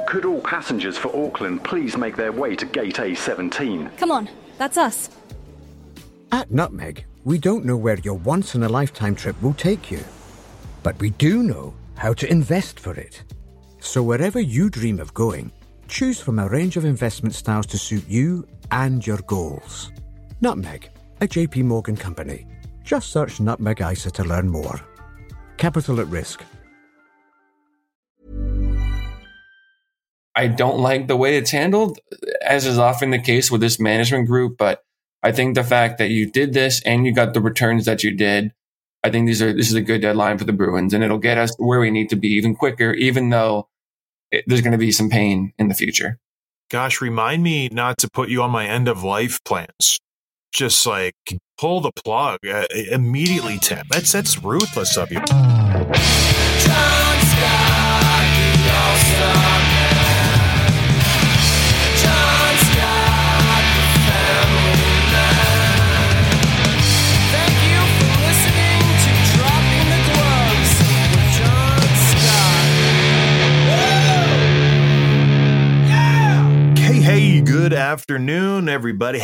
Could all passengers for Auckland please make their way to gate A17? Come on, that's us. At Nutmeg, we don't know where your once-in-a-lifetime trip will take you, but we do know how to invest for it. So wherever you dream of going, choose from a range of investment styles to suit you and your goals. Nutmeg, a JP Morgan company. Just search Nutmeg ISA to learn more. Capital at risk. I don't like the way it's handled, as is often the case with this management group, but I think the fact that you did this and you got the returns that you did, I think this is a good deadline for the Bruins, and it'll get us where we need to be even quicker, even though there's going to be some pain in the future. Gosh, remind me not to put you on my end of life plans. Just like pull the plug immediately, Tim. That's ruthless of you. John Scott, the All-Star Man. John Scott, the Family Man. Thank you for listening to Dropping the Gloves with John Scott. Woo! Yeah! Hey, good afternoon, everybody.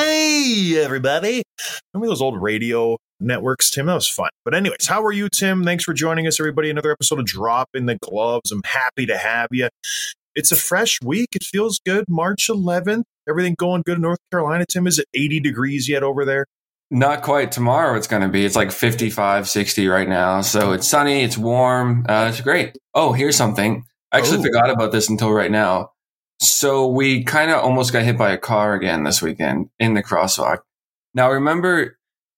Hey, everybody. Remember those old radio networks, Tim? That was fun. But anyways, how are you, Tim? Thanks for joining us, everybody. Another episode of Dropping the Gloves. I'm happy to have you. It's a fresh week. It feels good. March 11th. Everything going good in North Carolina, Tim? Is it 80 degrees yet over there? Not quite. Tomorrow it's going to be. It's like 55, 60 right now. So it's sunny. It's warm. It's great. Oh, here's something. I actually forgot about this until right now. So we kind of almost got hit by a car again this weekend in the crosswalk. Now, remember,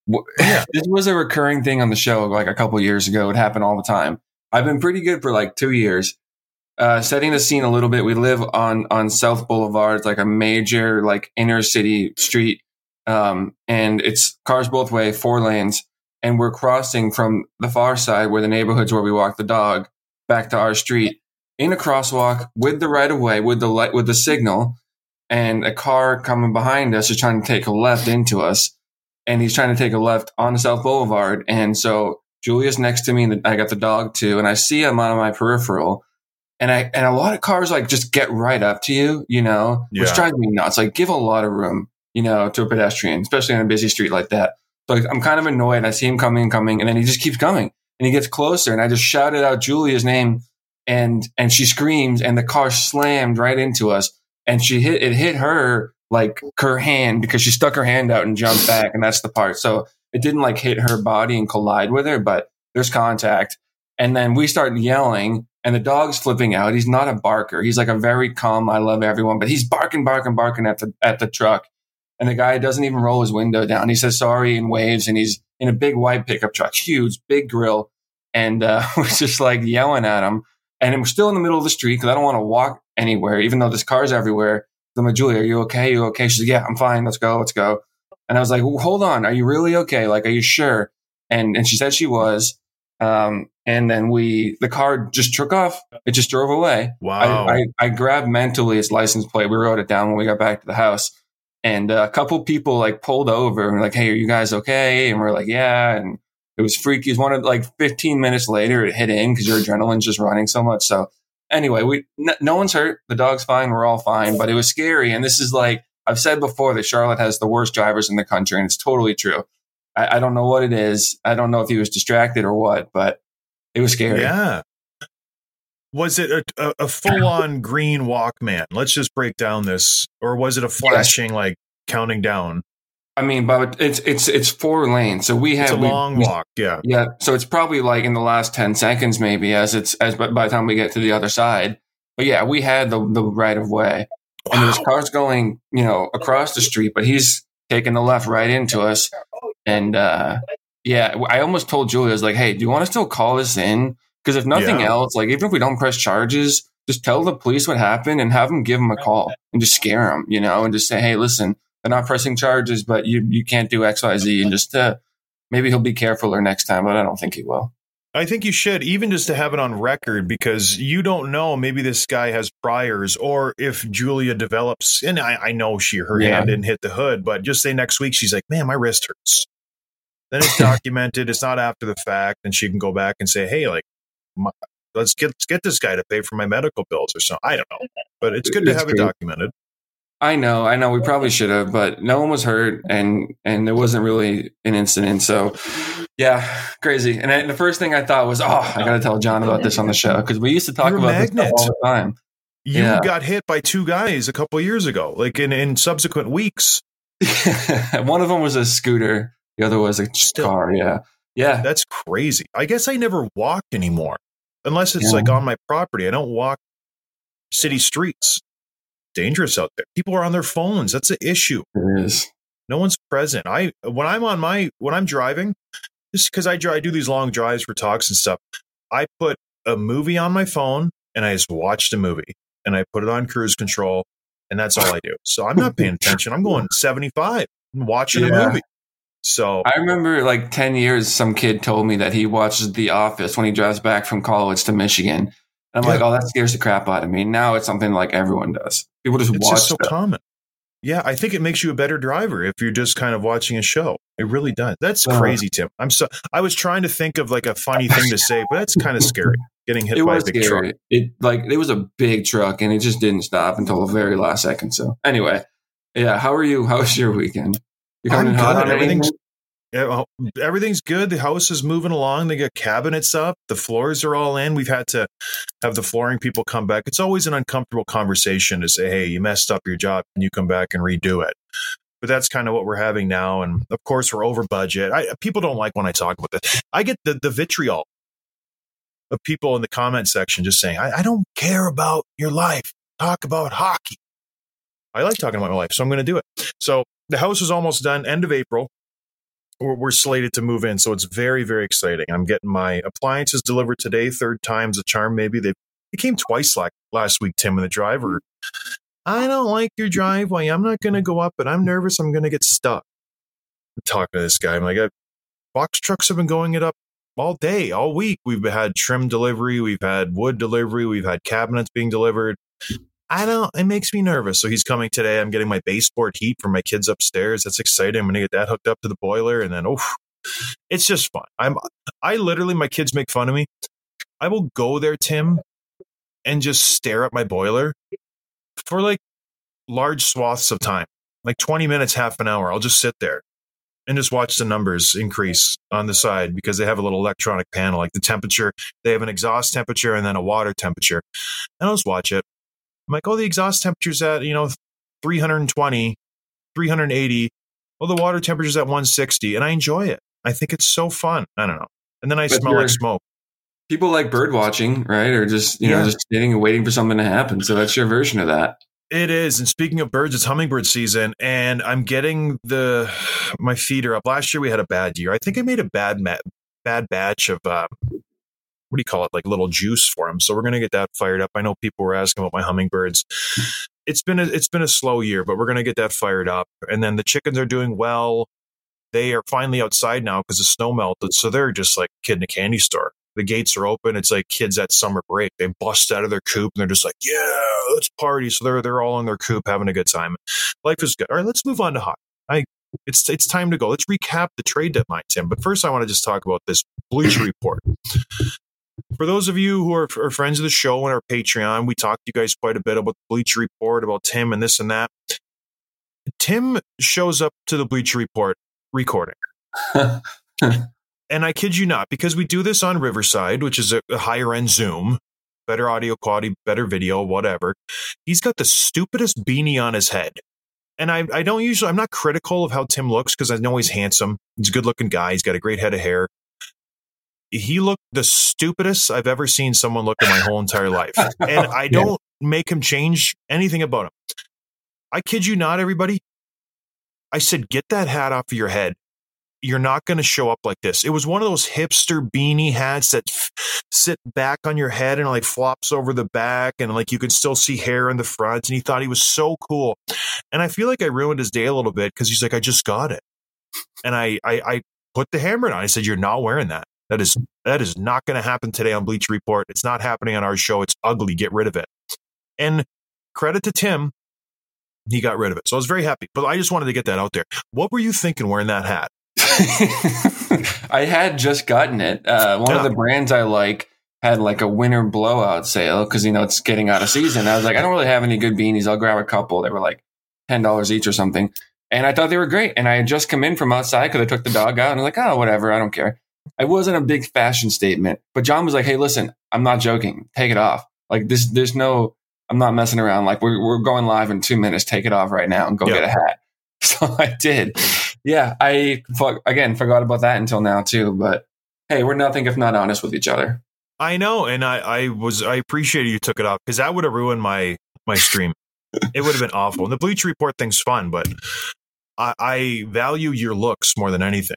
this was a recurring thing on the show like a couple years ago. It happened all the time. I've been pretty good for like 2 years. Setting the scene a little bit, we live on South Boulevard. It's like a major like inner city street. And it's cars both way, 4 lanes. And we're crossing from the far side where the neighborhood's where we walk the dog back to our street in a crosswalk with the right of way, with the light, with the signal. And a car coming behind us is trying to take a left into us. And he's trying to take a left on South Boulevard. And so Julia's next to me, and I got the dog too. And I see him on my peripheral. And a lot of cars like just get right up to you, which drives me nuts. Like give a lot of room, to a pedestrian, especially on a busy street like that. So I'm kind of annoyed. I see him coming, and then he just keeps coming. And he gets closer, and I just shouted out Julia's name, and she screams, and the car slammed right into us. And it hit her like her hand because she stuck her hand out and jumped back. And that's the part. So it didn't like hit her body and collide with her, but there's contact. And then we start yelling and the dog's flipping out. He's not a barker. He's like a very calm, I love everyone, but he's barking at the truck. And the guy doesn't even roll his window down. He says sorry and waves, and he's in a big white pickup truck, huge, big grill. And we're just like yelling at him. And we're still in the middle of the street because I don't want to walk anywhere, even though there's cars everywhere. I'm like, Julia, are you okay? You okay? She's like, yeah, I'm fine. Let's go. And I was like, well, hold on. Are you really okay? Like, are you sure? And she said she was. And then the car just took off. It just drove away. Wow. I grabbed mentally its license plate. We wrote it down when we got back to the house. And a couple people like pulled over and were like, hey, are you guys okay? And we're like, yeah. And it was freaky. It was one of like 15 minutes later, it hit in because your adrenaline's just running so much. So anyway, no one's hurt. The dog's fine. We're all fine. But it was scary. And this is like, I've said before that Charlotte has the worst drivers in the country. And it's totally true. I don't know what it is. I don't know if he was distracted or what, but it was scary. Yeah. Was it a full-on green Walkman? Let's just break down this. Or was it a flashing, like, counting down? I mean, but it's 4 lanes. So it's a long walk. Yeah. Yeah. So it's probably like in the last 10 seconds, maybe by the time we get to the other side. But yeah, we had the right of way. Wow. And there's cars going, across the street, but he's taking the left right into us. And, I almost told Julia, I was like, hey, do you want to still call this in? Because if nothing else, like even if we don't press charges, just tell the police what happened and have them give him a call and just scare them, and just say, hey, listen, they're not pressing charges, but you can't do X, Y, Z. And just maybe he'll be carefuler next time, but I don't think he will. I think you should, even just to have it on record, because you don't know, maybe this guy has priors, or if Julia develops, and I know her hand didn't hit the hood, but just say next week, she's like, man, my wrist hurts. Then it's documented. It's not after the fact. And she can go back and say, hey, like, let's get this guy to pay for my medical bills or something. I don't know, but it's good to It's have it true. documented. I know. We probably should have, but no one was hurt, and there wasn't really an incident. So, yeah, crazy. And the first thing I thought was, I got to tell John about this on the show because we used to talk You're a about this stuff magnet. all the time. You Yeah. got hit by 2 guys a couple of years ago, like in subsequent weeks. One of them was a scooter, the other was a Still. car. Yeah. That's crazy. I guess I never walked anymore, unless it's Yeah. like on my property. I don't walk city streets. Dangerous out there. People are on their phones. That's an issue. It is. No one's present. When I'm driving, just because I do these long drives for talks and stuff, I put a movie on my phone and I just watch the movie and I put it on cruise control and that's all I do. So I'm not paying attention. I'm going 75 and watching a Yeah. movie. So I remember like 10 years, some kid told me that he watches The Office when he drives back from college to Michigan. And I'm like, that scares the crap out of me. Now it's something like everyone does. People just it's watch just so stuff. common. Yeah, I think it makes you a better driver if you're just kind of watching a show. It really does. That's crazy, Tim. I was trying to think of like a funny thing to say, but that's kind of scary. Getting hit It by a was big scary. truck. It was a big truck and it just didn't stop until the very last second. So anyway, yeah. How are you? How was your weekend? You coming I'm in hot good. on Everything's anything? Yeah, well, everything's good. The house is moving along. They got cabinets up. The floors are all in. We've had to have the flooring people come back. It's always an uncomfortable conversation to say, hey, you messed up your job. Can you come back and redo it? But that's kind of what we're having now. And of course, we're over budget. People don't like when I talk about this. I get the vitriol of people in the comment section just saying, I don't care about your life. Talk about hockey. I like talking about my life, so I'm going to do it. So the house is almost done. End of April. We're slated to move in, so it's very, very exciting. I'm getting my appliances delivered today. 3rd time's a charm, maybe. They came twice last week, Tim, and the driver. I don't like your driveway. I'm not going to go up, but I'm nervous I'm going to get stuck. I'm talking to this guy. I'm like, box trucks have been going it up all day, all week. We've had trim delivery. We've had wood delivery. We've had cabinets being delivered. It makes me nervous. So he's coming today. I'm getting my baseboard heat for my kids upstairs. That's exciting. I'm going to get that hooked up to the boiler. And then, it's just fun. I literally, my kids make fun of me. I will go there, Tim, and just stare at my boiler for like large swaths of time, like 20 minutes, half an hour. I'll just sit there and just watch the numbers increase on the side because they have a little electronic panel, like the temperature. They have an exhaust temperature and then a water temperature. And I'll just watch it. I'm like, the exhaust temperature's at, 320, 380. Well, the water temperature's at 160, and I enjoy it. I think it's so fun. I don't know. And then I smell like smoke. People like bird watching, right? Or just, just sitting and waiting for something to happen. So that's your version of that. It is. And speaking of birds, it's hummingbird season, and I'm getting my feeder up. Last year we had a bad year. I think I made a bad batch of what do you call it? Like little juice for them. So we're going to get that fired up. I know people were asking about my hummingbirds. It's been a slow year, but we're going to get that fired up. And then the chickens are doing well. They are finally outside now because the snow melted. So they're just like a kid in a candy store. The gates are open. It's like kids at summer break. They bust out of their coop and they're just like, yeah, let's party. So they're all in their coop having a good time. Life is good. All right, let's move on to hockey. It's time to go. Let's recap the trade deadline, Tim. But first, I want to just talk about this Bleacher Report. For those of you who are friends of the show and our Patreon, we talked to you guys quite a bit about the Bleacher Report, about Tim and this and that. Tim shows up to the Bleacher Report recording. And I kid you not, because we do this on Riverside, which is a higher end Zoom, better audio quality, better video, whatever. He's got the stupidest beanie on his head. And I'm not critical of how Tim looks because I know he's handsome. He's a good looking guy. He's got a great head of hair. He looked the stupidest I've ever seen someone look in my whole entire life. And I don't make him change anything about him. I kid you not, everybody. I said, get that hat off of your head. You're not going to show up like this. It was one of those hipster beanie hats that sit back on your head and like flops over the back and like you can still see hair in the front. And he thought he was so cool. And I feel like I ruined his day a little bit because he's like, I just got it. And I put the hammer on. I said, you're not wearing that. That is not going to happen today on Bleacher Report. It's not happening on our show. It's ugly. Get rid of it. And credit to Tim. He got rid of it. So I was very happy. But I just wanted to get that out there. What were you thinking wearing that hat? I had just gotten it. One of the brands I like had like a winter blowout sale because, it's getting out of season. I was like, I don't really have any good beanies. I'll grab a couple. They were like $10 each or something. And I thought they were great. And I had just come in from outside because I took the dog out and I was like, oh, whatever. I don't care. I wasn't a big fashion statement. But John was like, hey, listen, I'm not joking. Take it off. Like there's no, I'm not messing around. Like we're going live in 2 minutes. Take it off right now and go get a hat. So I did. Yeah. I, again, forgot about that until now too. But hey, we're nothing if not honest with each other. I know, and I appreciated you took it off because that would have ruined my stream. It would have been awful. And the Bleacher Report thing's fun, but I value your looks more than anything.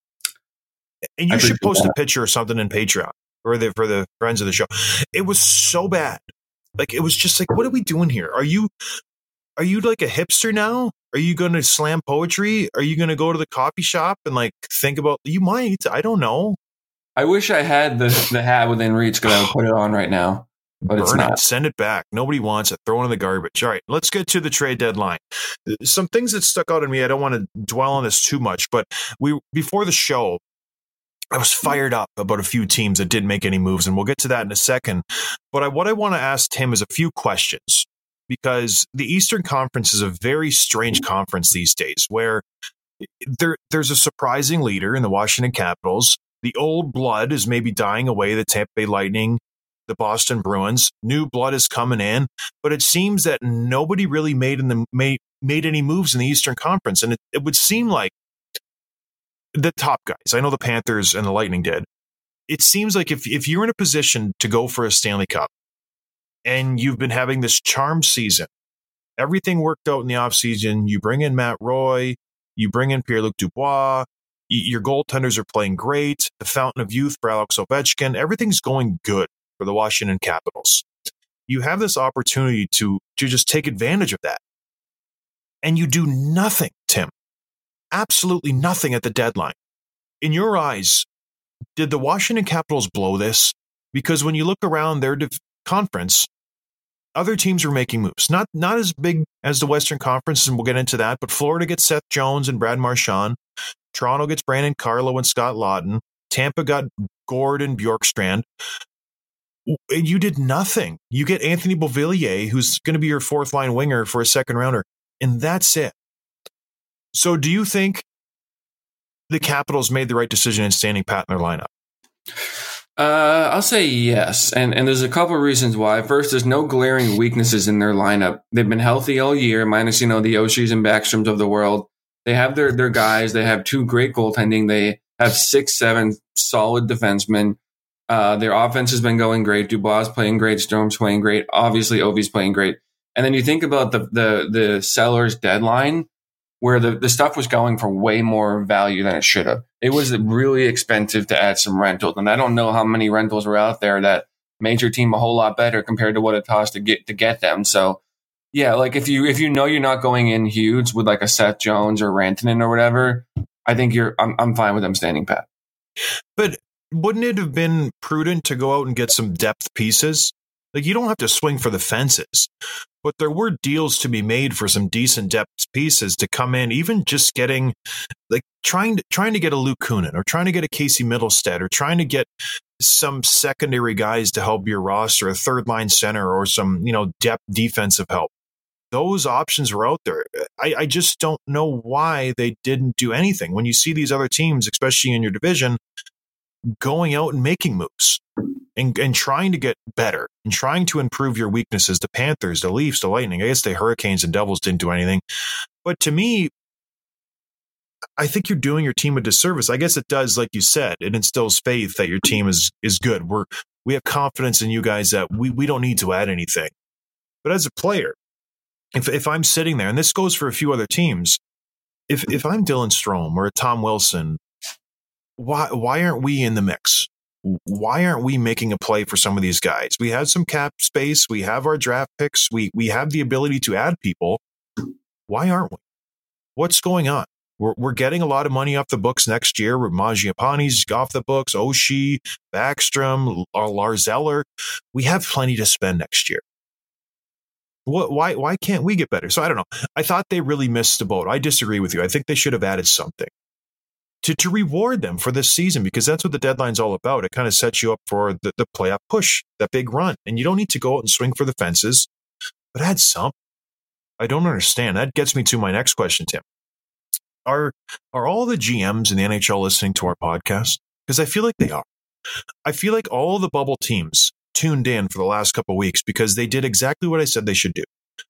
And you should post a picture or something in Patreon for the friends of the show. It was so bad. Like it was just like, what are we doing here? Are you like a hipster now? Are you going to slam poetry? Are you going to go to the coffee shop and like think about? You might. I don't know. I wish I had the hat within reach because I would put it on right now, but it's not. Send it back. Nobody wants it. Throw it in the garbage. All right, let's get to the trade deadline. Some things that stuck out to me. I don't want to dwell on this too much, but before the show, I was fired up about a few teams that didn't make any moves, and we'll get to that in a second. But what I want to ask Tim is a few questions because the Eastern Conference is a very strange conference these days where there's a surprising leader in the Washington Capitals. The old blood is maybe dying away, the Tampa Bay Lightning, the Boston Bruins. New blood is coming in, but it seems that nobody really made any moves in the Eastern Conference. And it would seem like the top guys, I know the Panthers and the Lightning did. It seems like if you're in a position to go for a Stanley Cup and you've been having this charmed season, everything worked out in the offseason, you bring in Matt Roy, you bring in Pierre-Luc Dubois, your goaltenders are playing great. The fountain of youth for Alex Ovechkin. Everything's going good for the Washington Capitals. You have this opportunity to just take advantage of that. And you do nothing, Tim. Absolutely nothing at the deadline. In your eyes, did the Washington Capitals blow this? Because when you look around their conference, other teams are making moves. Not as big as the Western Conference, and we'll get into that, but Florida gets Seth Jones and Brad Marchand. Toronto gets Brandon Carlo and Scott Laughton. Tampa got Gordon Bjorkstrand. You did nothing. You get Anthony Beauvillier, who's going to be your fourth line winger for a second rounder, and that's it. So do you think the Capitals made the right decision in standing pat in their lineup? I'll say yes. And there's a couple of reasons why. First, there's no glaring weaknesses in their lineup. They've been healthy all year, minus, the Oshis and Backstroms of the world. They have their guys. They have two great goaltending. They have 6-7 solid defensemen. Their offense has been going great. Dubois playing great. Strom's playing great. Obviously, Ovi's playing great. And then you think about the seller's deadline, where the stuff was going for way more value than it should have. It was really expensive to add some rentals, and I don't know how many rentals were out there that made your team a whole lot better compared to what it cost to get them. So, yeah, like if you know you're not going in huge with like a Seth Jones or Rantanen or whatever, I think I'm fine with them standing pat. But wouldn't it have been prudent to go out and get some depth pieces? Like, you don't have to swing for the fences, but there were deals to be made for some decent depth pieces to come in, even just getting, like, trying to get a Luke Kunin or trying to get a Casey Middlestead or trying to get some secondary guys to help your roster, a third line center or some, depth defensive help. Those options were out there. I just don't know why they didn't do anything. When you see these other teams, especially in your division, going out and making moves and trying to get better and trying to improve your weaknesses. The Panthers, the Leafs, the Lightning, I guess the Hurricanes and Devils didn't do anything. But to me, I think you're doing your team a disservice. I guess it does, like you said, it instills faith that your team is good. We have confidence in you guys that we don't need to add anything. But as a player, if I'm sitting there, and this goes for a few other teams, if I'm Dylan Strome or Tom Wilson, why aren't we in the mix? Why aren't we making a play for some of these guys? We have some cap space. We have our draft picks. We have the ability to add people. Why aren't we? What's going on? We're getting a lot of money off the books next year. Mangiapane's off the books. Oshie, Backstrom, Lars Eller. We have plenty to spend next year. Why can't we get better? So I don't know. I thought they really missed the boat. I disagree with you. I think they should have added something. to reward them for this season, because that's what the deadline's all about. It kind of sets you up for the playoff push, that big run. And you don't need to go out and swing for the fences, but add something. I don't understand. That gets me to my next question, Tim. Are all the GMs in the NHL listening to our podcast? Because I feel like they are. I feel like all the bubble teams tuned in for the last couple of weeks because they did exactly what I said they should do,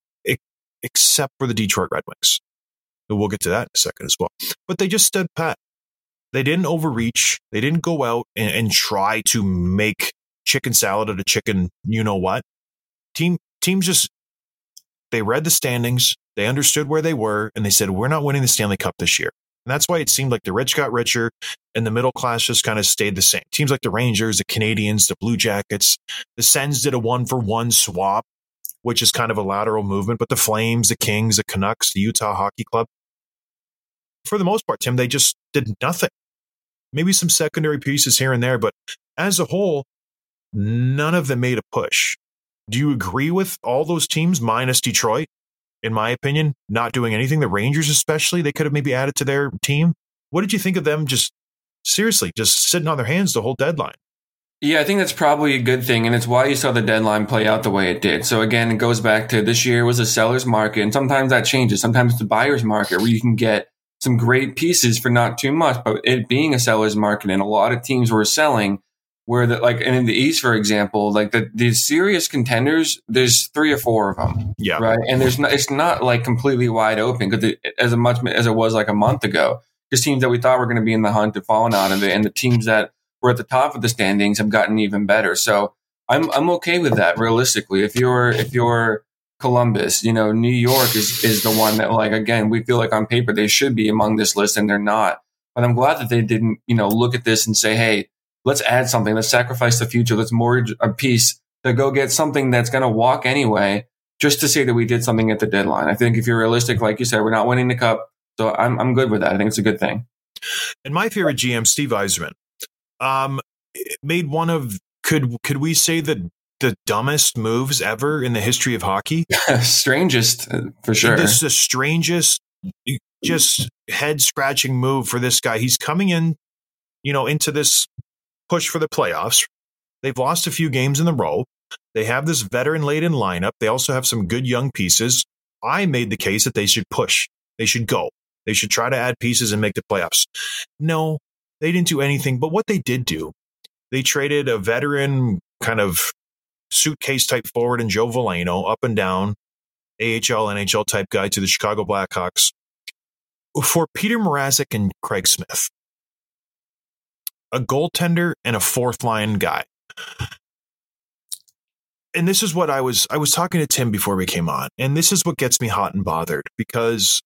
except for the Detroit Red Wings. We'll get to that in a second as well. But they just stood pat. They didn't overreach. They didn't go out and try to make chicken salad out of chicken, you know what. Teams just, they read the standings, they understood where they were, and they said, we're not winning the Stanley Cup this year. And that's why it seemed like the rich got richer and the middle class just kind of stayed the same. Teams like the Rangers, the Canadiens, the Blue Jackets, the Sens did a 1-for-1 swap, which is kind of a lateral movement, but the Flames, the Kings, the Canucks, the Utah Hockey Club, for the most part, Tim, they just did nothing. Maybe some secondary pieces here and there, but as a whole, none of them made a push. Do you agree with all those teams minus Detroit? In my opinion, not doing anything. The Rangers especially, they could have maybe added to their team. What did you think of them just sitting on their hands the whole deadline? Yeah, I think that's probably a good thing, and it's why you saw the deadline play out the way it did. So again, it goes back to this year was a seller's market, and sometimes that changes. Sometimes it's a buyer's market where you can get some great pieces for not too much, but it being a seller's market, and a lot of teams were selling where and in the East, for example, like the serious contenders, there's 3 or 4 of them. Yeah. Right. And it's not like completely wide open because as much as it was like a month ago, there's teams that we thought were going to be in the hunt have fallen out of it. And the teams that were at the top of the standings have gotten even better. So I'm okay with that. Realistically, if you're Columbus, New York is the one that, like, again, we feel like on paper they should be among this list and they're not. But I'm glad that they didn't, look at this and say, hey, let's add something. Let's sacrifice the future. Let's mortgage a piece to go get something that's going to walk anyway, just to say that we did something at the deadline. I think if you're realistic, like you said, we're not winning the cup. So I'm good with that. I think it's a good thing. And my favorite GM, Steve Yzerman, made one of, could we say the dumbest moves ever in the history of hockey? Strangest, for sure. This is the strangest, just head-scratching move for this guy. He's coming in, into this push for the playoffs. They've lost a few games in a row. They have this veteran-laden lineup. They also have some good young pieces. I made the case that they should push. They should go. They should try to add pieces and make the playoffs. No, they didn't do anything. But what they did do, they traded a veteran kind of suitcase-type forward in Joe Veleno, up and down, AHL, NHL type guy to the Chicago Blackhawks, for Peter Mrazek and Craig Smith. A goaltender and a fourth-line guy. And this is what I was talking to Tim before we came on, and this is what gets me hot and bothered, because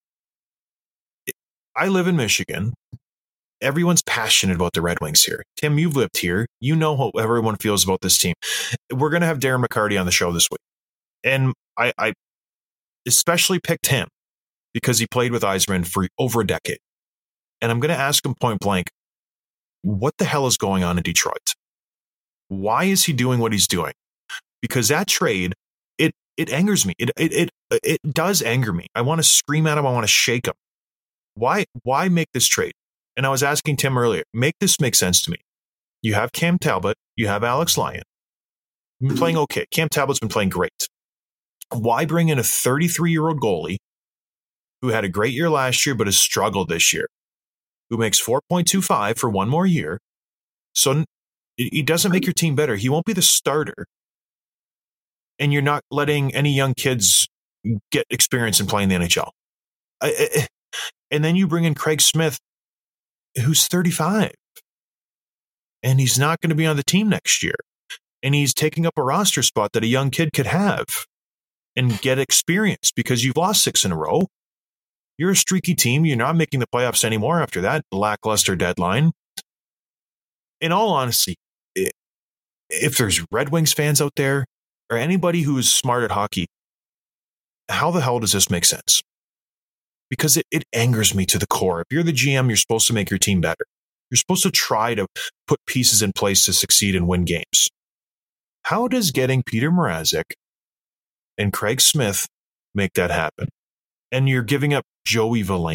I live in Michigan. Everyone's passionate about the Red Wings here. Tim, you've lived here. You know how everyone feels about this team. We're going to have Darren McCarty on the show this week. And I especially picked him because he played with Yzerman for over a decade. And I'm going to ask him point blank, what the hell is going on in Detroit? Why is he doing what he's doing? Because that trade, it angers me. It does anger me. I want to scream at him. I want to shake him. Why make this trade? And I was asking Tim earlier, make this make sense to me. You have Cam Talbot. You have Alex Lyon. Been playing okay. Cam Talbot's been playing great. Why bring in a 33-year-old goalie who had a great year last year but has struggled this year, who makes $4.25 for one more year? So he doesn't make your team better. He won't be the starter. And you're not letting any young kids get experience in playing the NHL. And then you bring in Craig Smith, who's 35. And he's not going to be on the team next year. And he's taking up a roster spot that a young kid could have and get experience, because you've lost 6 in a row. You're a streaky team. You're not making the playoffs anymore after that lackluster deadline. In all honesty, if there's Red Wings fans out there or anybody who is smart at hockey, how the hell does this make sense? Because it angers me to the core. If you're the GM, you're supposed to make your team better. You're supposed to try to put pieces in place to succeed and win games. How does getting Peter Mrazek and Craig Smith make that happen? And you're giving up Joey Veleno.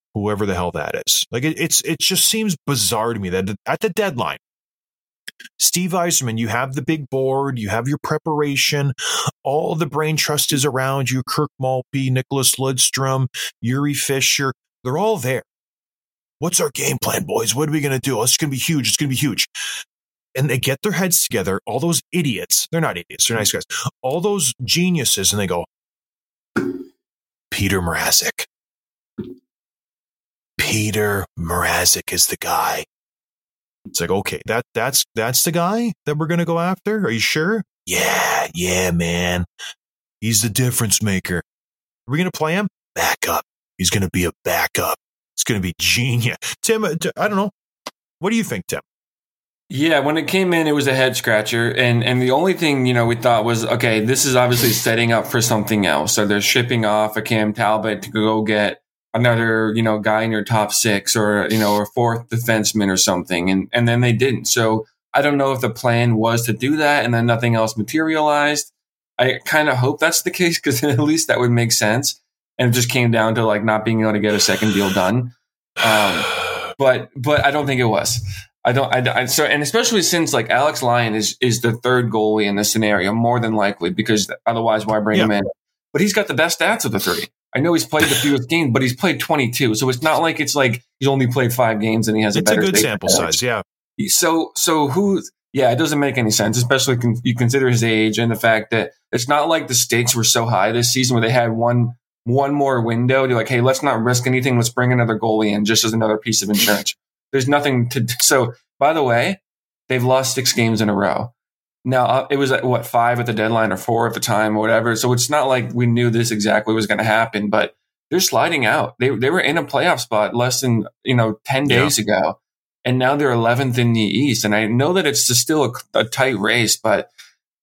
whoever the hell that is. Like it just seems bizarre to me that at the deadline, Steve Yzerman, you have the big board, you have your preparation, all the brain trust is around you, Kirk Maltby, Nicholas Lidstrom, Yuri Fisher, they're all there. What's our game plan, boys? What are we going to do? Oh, it's going to be huge. It's going to be huge. And they get their heads together, all those idiots, they're not idiots, they're nice guys, all those geniuses, and they go, Peter Mrazek. Peter Mrazek is the guy. It's like, okay, that's the guy that we're going to go after? Are you sure? Yeah, man. He's the difference maker. Are we going to play him? Backup. He's going to be a backup. It's going to be genius. Tim, I don't know. What do you think, Tim? Yeah, when it came in, it was a head scratcher. And the only thing, we thought was, okay, this is obviously setting up for something else. So they're shipping off a Cam Talbot to go get another, guy in your top six or, a fourth defenseman or something. And then they didn't. So I don't know if the plan was to do that and then nothing else materialized. I kind of hope that's the case because at least that would make sense. And it just came down to like not being able to get a second deal done. But I don't think it was. So, and especially since like Alex Lyon is the third goalie in this scenario, more than likely, because otherwise why bring him in? But he's got the best stats of the three. I know he's played the fewest games, but he's played 22. So it's not like it's like he's only played 5 games and he has a better. It's a good sample size, yeah. So it doesn't make any sense, especially you consider his age and the fact that it's not like the stakes were so high this season where they had one more window. You're like, hey, let's not risk anything. Let's bring another goalie in just as another piece of insurance. There's nothing to do. So, by the way, they've lost 6 games in a row. Now, it was 5 at the deadline or 4 at the time or whatever. So it's not like we knew this exactly was going to happen, but they're sliding out. They were in a playoff spot less than 10 days ago, and now they're 11th in the East. And I know that it's still a tight race, but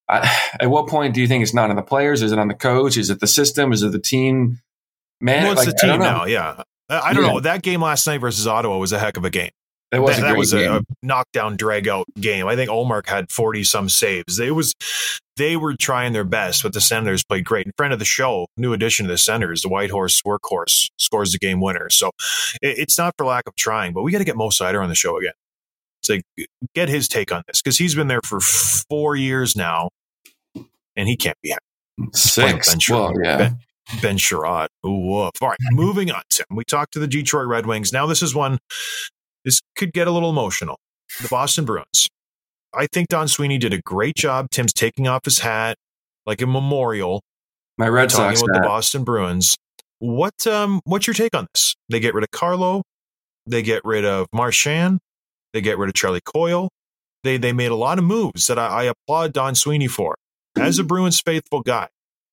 at what point do you think it's not on the players? Is it on the coach? Is it the system? Is it the team? Man, well, it's the team now. Yeah, I don't know. That game last night versus Ottawa was a heck of a game. That was a knockdown, drag-out game. I think Olmark had 40-some saves. They were trying their best, but the Senators played great. And friend of the show, new addition to the Senators, the White Horse Workhorse, scores the game winner. So it's not for lack of trying, but we got to get Mo Sider on the show again. It's like, get his take on this, because he's been there for 4 years now, and he can't be happy. 6. Well, yeah. Ben Sherrod. Ooh, woof. All right, moving on, Tim. We talked to the Detroit Red Wings. Now this is one... This could get a little emotional. The Boston Bruins. I think Don Sweeney did a great job. Tim's taking off his hat like a memorial. My Red Sox talking about the Boston Bruins. What's your take on this? They get rid of Carlo. They get rid of Marchand. They get rid of Charlie Coyle. They made a lot of moves that I applaud Don Sweeney for. As a Bruins faithful guy,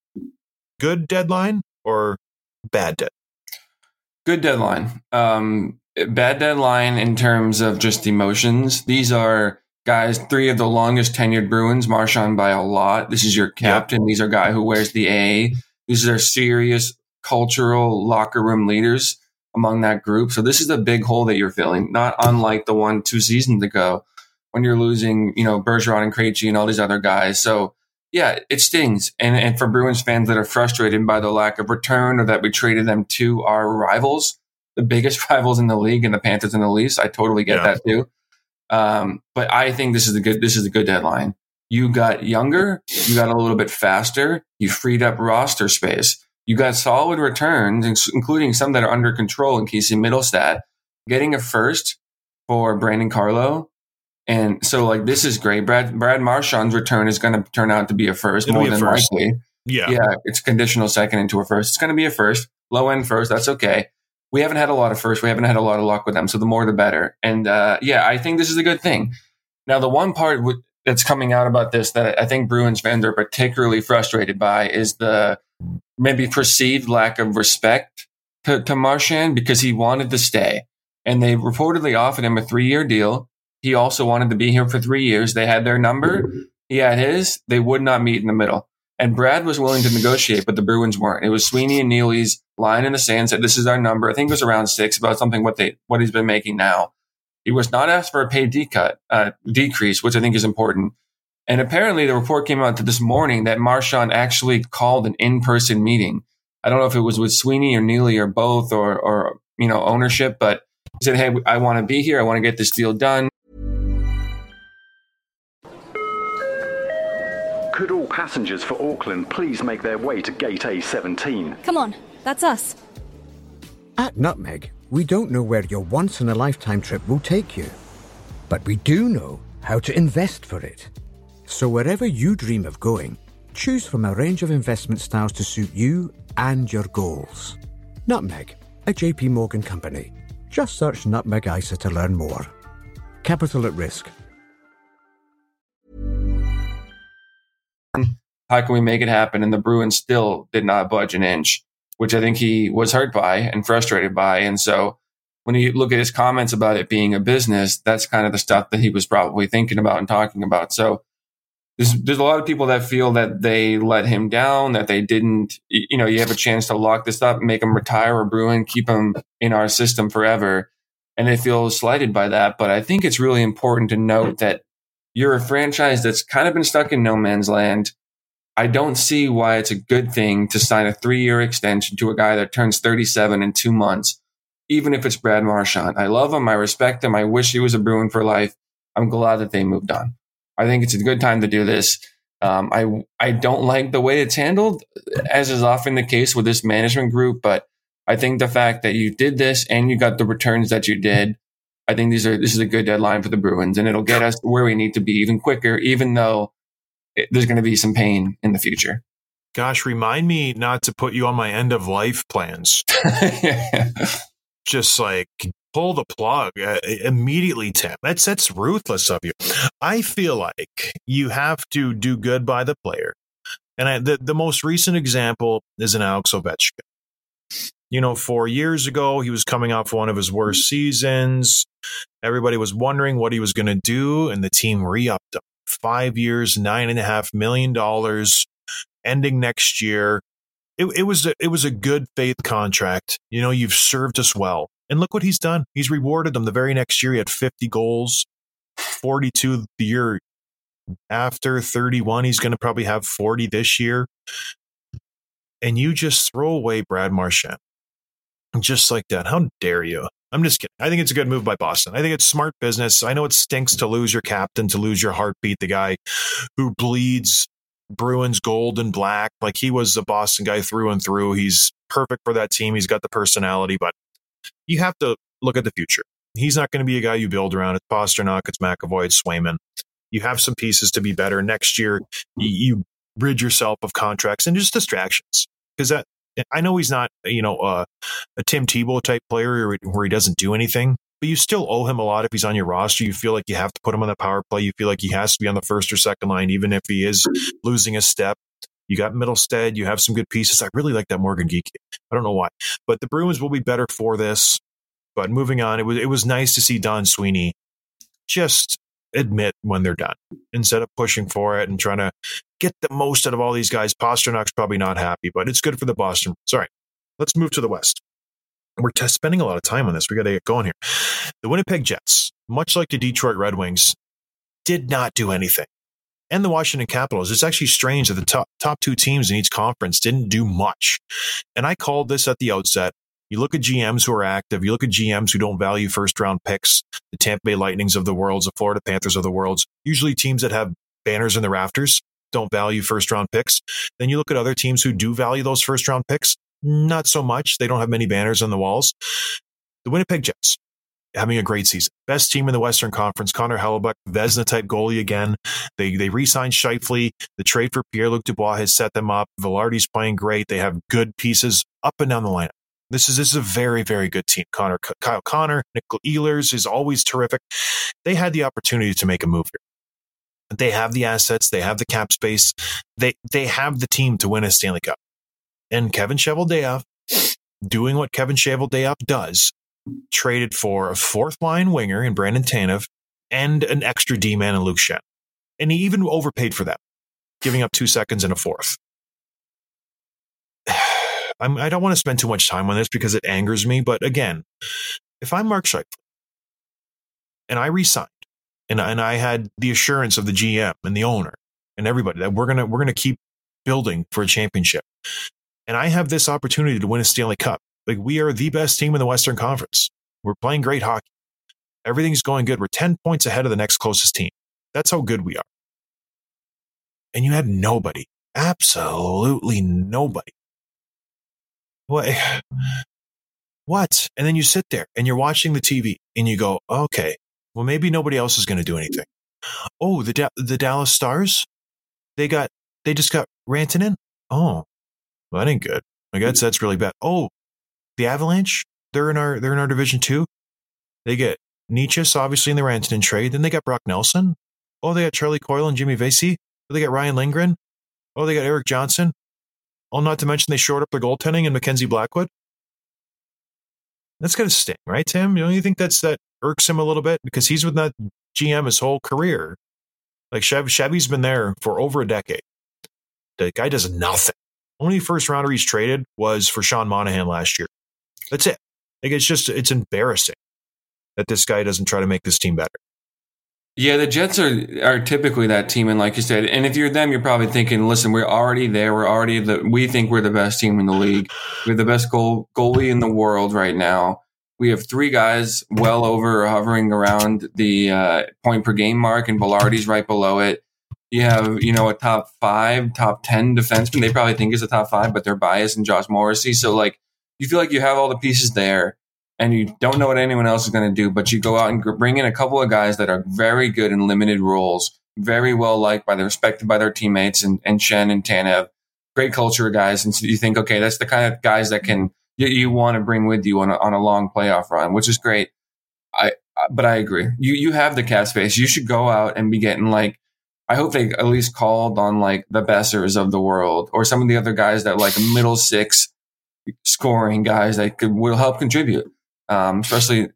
good deadline or bad deadline? Good deadline. Bad deadline in terms of just emotions. These are guys, 3 of the longest tenured Bruins, Marchand by a lot. This is your captain. Yep. These are a guy who wears the A. These are serious cultural locker room leaders among that group. So this is a big hole that you're filling, not unlike the one 2 seasons ago when you're losing, Bergeron and Krejci and all these other guys. So yeah, it stings. And for Bruins fans that are frustrated by the lack of return or that we traded them to our rivals, the biggest rivals in the league and the Panthers and the Leafs, I totally get that too. But I think this is a good deadline. You got younger, you got a little bit faster, you freed up roster space. You got solid returns, including some that are under control in Casey Middlestat, getting a first for Brandon Carlo. And so this is great. Brad Marchand's return is going to turn out to be a first, more than likely. Yeah, it's conditional second into a first. It's going to be a first, low end first. That's okay. We haven't had a lot of firsts. We haven't had a lot of luck with them. So the more, the better. And I think this is a good thing. Now, the one part that's coming out about this that I think Bruins fans are particularly frustrated by is the maybe perceived lack of respect to Marchand because he wanted to stay. And they reportedly offered him a 3-year deal. He also wanted to be here for 3 years. They had their number. He had his. They would not meet in the middle. And Brad was willing to negotiate, but the Bruins weren't. It was Sweeney and Neely's line in the sand, said, this is our number. I think it was around 6, about something what he's been making now. He was not asked for a pay decrease, which I think is important. And apparently the report came out this morning that Marchand actually called an in-person meeting. I don't know if it was with Sweeney or Neely or both or ownership, but he said, hey, I want to be here. I want to get this deal done. Could all passengers for Auckland please make their way to gate A17? Come on, that's us. At Nutmeg, we don't know where your once-in-a-lifetime trip will take you, but we do know how to invest for it. So wherever you dream of going, choose from a range of investment styles to suit you and your goals. Nutmeg, a JP Morgan company. Just search Nutmeg ISA to learn more. Capital at risk. How can we make it happen? And the Bruins still did not budge an inch, which I think he was hurt by and frustrated by. And so when you look at his comments about it being a business, that's kind of the stuff that he was probably thinking about and talking about. So there's a lot of people that feel that they let him down, that they didn't, you have a chance to lock this up, make him retire a Bruin, keep him in our system forever. And they feel slighted by that. But I think it's really important to note that you're a franchise that's kind of been stuck in no man's land. I don't see why it's a good thing to sign a 3-year extension to a guy that turns 37 in 2 months, even if it's Brad Marchand. I love him. I respect him. I wish he was a Bruin for life. I'm glad that they moved on. I think it's a good time to do this. I don't like the way it's handled, as is often the case with this management group, but I think the fact that you did this and you got the returns that you did, I think this is a good deadline for the Bruins, and it'll get us where we need to be even quicker, even though there's going to be some pain in the future. Gosh, remind me not to put you on my end of life plans. Just like pull the plug immediately, Tim. That's ruthless of you. I feel like you have to do good by the player. And the most recent example is an Alex Ovechkin. 4 years ago, he was coming off one of his worst seasons. Everybody was wondering what he was going to do, and the team re-upped him. 5 years, $9.5 million, ending next year. It was a good faith contract. You've served us well. And look what he's done. He's rewarded them the very next year. He had 50 goals, 42 the year after, 31. He's going to probably have 40 this year. And you just throw away Brad Marchand. Just like that. How dare you? I'm just kidding. I think it's a good move by Boston. I think it's smart business. I know it stinks to lose your captain, to lose your heartbeat, the guy who bleeds Bruins gold and black. Like, he was a Boston guy through and through. He's perfect for that team. He's got the personality, but you have to look at the future. He's not going to be a guy you build around. It's Pasternak, it's McAvoy, it's Swayman. You have some pieces to be better. Next year, you rid yourself of contracts and just distractions. Because I know he's not, a Tim Tebow type player where he doesn't do anything, but you still owe him a lot if he's on your roster. You feel like you have to put him on the power play. You feel like he has to be on the first or second line, even if he is losing a step. You got Middlestead. You have some good pieces. I really like that Morgan Geekie. I don't know why, but the Bruins will be better for this. But moving on, it was nice to see Don Sweeney just admit when they're done instead of pushing for it and trying to get the most out of all these guys. Pasternak's probably not happy, but it's good for the Boston. Sorry, let's move to the West. We're spending a lot of time on this. We got to get going here. The Winnipeg Jets, much like the Detroit Red Wings, did not do anything. And the Washington Capitals. It's actually strange that the top two teams in each conference didn't do much. And I called this at the outset. You look at GMs who are active. You look at GMs who don't value first-round picks, the Tampa Bay Lightnings of the world, the Florida Panthers of the world, usually teams that have banners in the rafters, don't value first-round picks. Then you look at other teams who do value those first-round picks. Not so much. They don't have many banners on the walls. The Winnipeg Jets, having a great season. Best team in the Western Conference. Connor Hellebuyck, Vezina-type goalie again. They re-signed Scheifele. The trade for Pierre-Luc Dubois has set them up. Velarde's playing great. They have good pieces up and down the lineup. This is a very, very good team. Kyle Connor, Nick Ehlers is always terrific. They had the opportunity to make a move here. They have the assets. They have the cap space. They have the team to win a Stanley Cup. And Kevin Cheveldayoff, doing what Kevin Cheveldayoff does, traded for a fourth-line winger in Brandon Tanev and an extra D-man in Luke Schenn. And he even overpaid for them, giving up 2 seconds and a fourth. I don't want to spend too much time on this because it angers me, but again, if I'm Mark Scheifele and I re-signed and I had the assurance of the GM and the owner and everybody that we're gonna keep building for a championship, and I have this opportunity to win a Stanley Cup, Like, we are the best team in the Western Conference. We're playing great hockey. Everything's going good. We're 10 points ahead of the next closest team. That's how good we are. And you had nobody. Absolutely nobody. What? And then you sit there and you're watching the TV and you go, okay, well, maybe nobody else is going to do anything. Oh, the Dallas Stars? They just got Rantanen? Oh, well, that ain't good. I guess that's really bad. Oh, the Avalanche? They're in our Division 2. They get Nietzsche, obviously, in the Rantanen trade. Then they got Brock Nelson. Oh, they got Charlie Coyle and Jimmy Vesey. Oh, they got Ryan Lindgren. Oh, they got Eric Johnson. Oh, not to mention they shored up their goaltending and Mackenzie Blackwood. That's going to sting, right, Tim? You think that irks him a little bit? Because he's with that GM his whole career. Like, Chevy's been there for over a decade. The guy does nothing. Only first rounder he's traded was for Sean Monahan last year. That's it. Like, it's embarrassing that this guy doesn't try to make this team better. Yeah, the Jets are typically that team, and like you said, and if you're them, you're probably thinking, listen, we're already there. We think we're the best team in the league. We're the best goalie in the world right now. We have 3 guys well over or hovering around the point per game mark, and Velarde's right below it. You have, a top 5, top 10 defenseman. They probably think is a top 5, but they're biased in Josh Morrissey. So, like, you feel like you have all the pieces there, and you don't know what anyone else is going to do, but you go out and bring in a couple of guys that are very good in limited roles, very well liked respected by their teammates, and Shen and Tanev, great culture guys. And so you think, okay, that's the kind of guys that you want to bring with you on a long playoff run, which is great. But I agree. You have the cap space. You should go out and be getting, like, I hope they at least called on, like, the Bessers of the world or some of the other guys that, like, middle 6 scoring guys that will help contribute. Especially,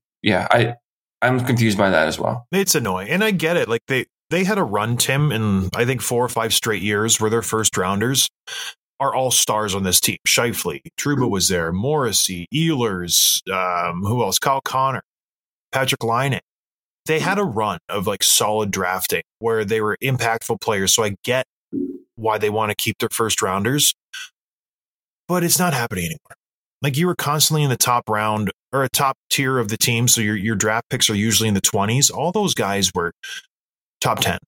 I'm confused by that as well. It's annoying, and I get it. Like, they had a run, Tim, in I think 4 or 5 straight years where their first rounders are all stars on this team. Scheifele, Trouba was there, Morrissey, Ehlers, who else? Kyle Connor, Patrick Laine. They had a run of, like, solid drafting where they were impactful players. So I get why they want to keep their first rounders, but it's not happening anymore. Like, you were constantly in the top round or a top tier of the team. So your draft picks are usually in the 20s. All those guys were top 10.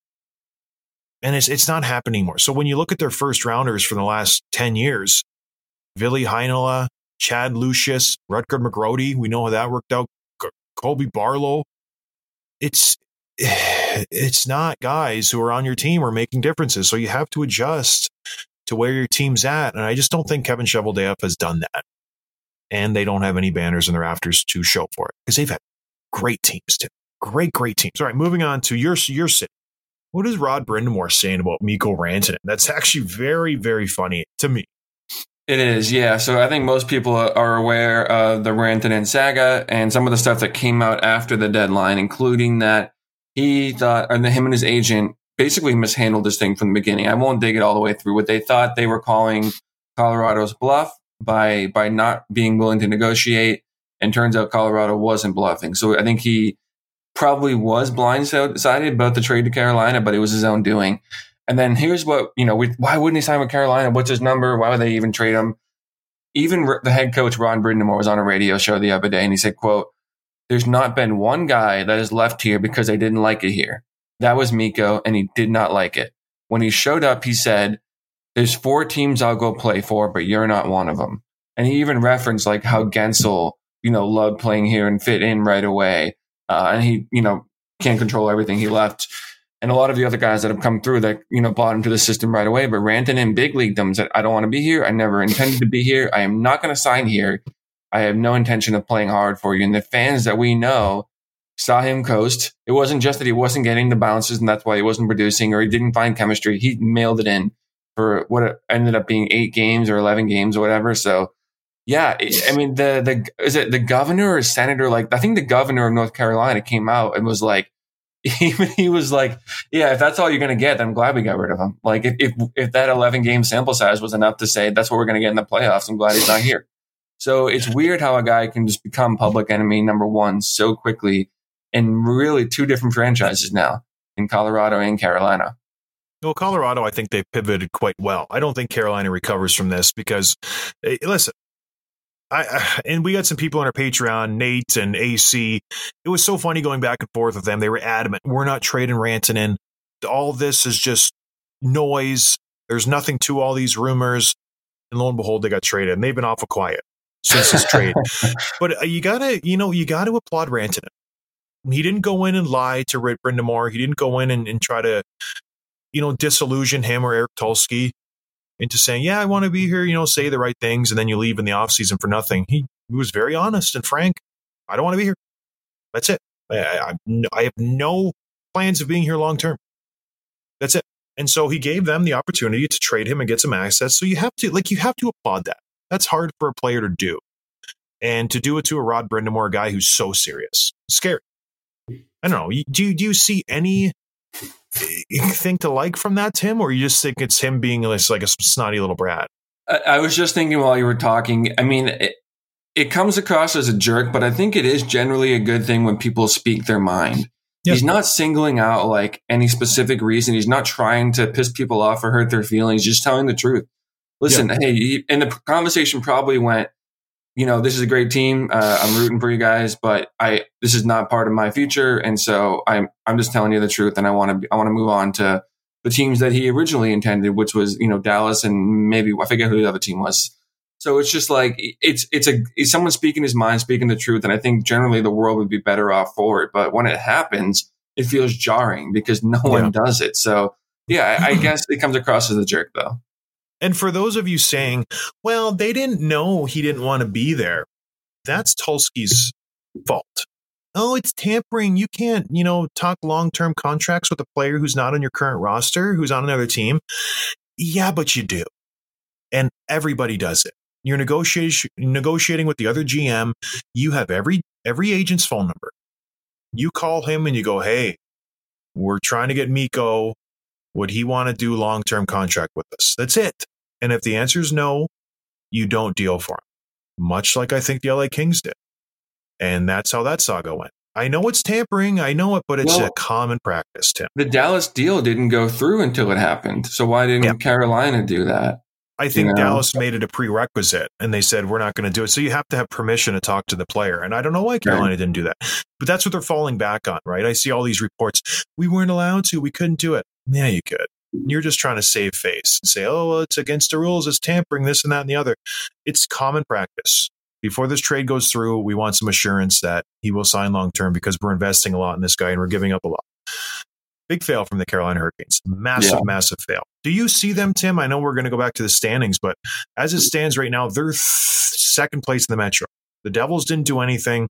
And it's not happening anymore. So when you look at their first rounders for the last 10 years, Ville Heinola, Chad Lucius, Rutger McGrody, we know how that worked out. Colby Barlow. It's not guys who are on your team or making differences. So you have to adjust to where your team's at. And I just don't think Kevin Cheveldayoff has done that. And they don't have any banners in the rafters to show for it because they've had great teams, Tim. Great teams. All right, moving on to your city. What is Rod Brindamore saying about Mikko Rantanen? That's actually very, very funny to me. It is, yeah. So I think most people are aware of the Rantanen saga and some of the stuff that came out after the deadline, including that he thought, or him and his agent basically mishandled this thing from the beginning. I won't dig it all the way through. What they thought they were calling Colorado's bluff by not being willing to negotiate, and turns out Colorado wasn't bluffing. So I think he probably was blindsided about the trade to Carolina, but it was his own doing. And then here's what, why wouldn't he sign with Carolina? What's his number? Why would they even trade him? Even the head coach, Ron Brindamore, was on a radio show the other day, and he said, quote, "There's not been one guy that has left here because they didn't like it here. That was Mikko, and he did not like it. When he showed up, he said, 'There's 4 teams I'll go play for, but you're not one of them.'" And he even referenced, like, how Gensel, loved playing here and fit in right away. And he, can't control everything. He left. And a lot of the other guys that have come through that, bought into the system right away. But Rantanen big leagued them, said, "I don't want to be here. I never intended to be here. I am not going to sign here. I have no intention of playing hard for you." And the fans that we know saw him coast. It wasn't just that he wasn't getting the bounces and that's why he wasn't producing or he didn't find chemistry. He mailed it in for what ended up being 8 games or 11 games or whatever. So, yeah, I mean, is it the governor or senator? Like, I think the governor of North Carolina came out and was like, he was like, "Yeah, if that's all you're going to get, then I'm glad we got rid of him." Like, if that 11 game sample size was enough to say that's what we're going to get in the playoffs, I'm glad he's not here. So it's weird how a guy can just become public enemy number 1 so quickly in really 2 different franchises now in Colorado and Carolina. Well, Colorado, I think they pivoted quite well. I don't think Carolina recovers from this because, listen, And we got some people on our Patreon, Nate and AC. It was so funny going back and forth with them. They were adamant, we're not trading Rantanen. All this is just noise. There's nothing to all these rumors. And lo and behold, they got traded, and they've been awful quiet since this trade. But you gotta applaud Rantanen. He didn't go in and lie to Rick Brindamore. He didn't go in and try to, disillusion him or Eric Tulsky into saying, yeah, I want to be here, say the right things, and then you leave in the offseason for nothing. He was very honest and frank. I don't want to be here. That's it. I have no plans of being here long term. That's it. And so he gave them the opportunity to trade him and get some access. So you have to applaud that. That's hard for a player to do. And to do it to a Rod Brindamore, a guy who's so serious. It's scary. I don't know. Do you see anything to like from that, Tim? Or you just think it's him being like a snotty little brat? I was just thinking while you were talking, I mean, it comes across as a jerk, but I think it is generally a good thing when people speak their mind. Yep. He's not singling out like any specific reason. He's not trying to piss people off or hurt their feelings. Just telling the truth. Listen, hey, and the conversation probably went, this is a great team. I'm rooting for you guys, but this is not part of my future, and so I'm just telling you the truth. And I want to move on to the teams that he originally intended, which was Dallas and maybe I forget who the other team was. So it's just like it's someone speaking his mind, speaking the truth, and I think generally the world would be better off for it. But when it happens, it feels jarring because no one does it. So yeah, I guess it comes across as a jerk though. And for those of you saying, well, they didn't know he didn't want to be there, that's Tulsky's fault. Oh, it's tampering. You can't, talk long-term contracts with a player who's not on your current roster, who's on another team. Yeah, but you do. And everybody does it. You're negotiating with the other GM. You have every agent's phone number. You call him and you go, hey, we're trying to get Mikko. Would he want to do long-term contract with us? That's it. And if the answer is no, you don't deal for him. Much like I think the LA Kings did. And that's how that saga went. I know it's tampering. I know it, but it's a common practice, Tim. The Dallas deal didn't go through until it happened. So why didn't Carolina do that? I think Dallas made it a prerequisite, and they said, we're not going to do it. So you have to have permission to talk to the player. And I don't know why Carolina didn't do that. But that's what they're falling back on, right? I see all these reports. We weren't allowed to. We couldn't do it. Yeah, you could. You're just trying to save face and say, oh, well, it's against the rules. It's tampering, this and that and the other. It's common practice. Before this trade goes through, we want some assurance that he will sign long-term because we're investing a lot in this guy and we're giving up a lot. Big fail from the Carolina Hurricanes. Massive fail. Do you see them, Tim? I know we're going to go back to the standings, but as it stands right now, they're second place in the Metro. The Devils didn't do anything.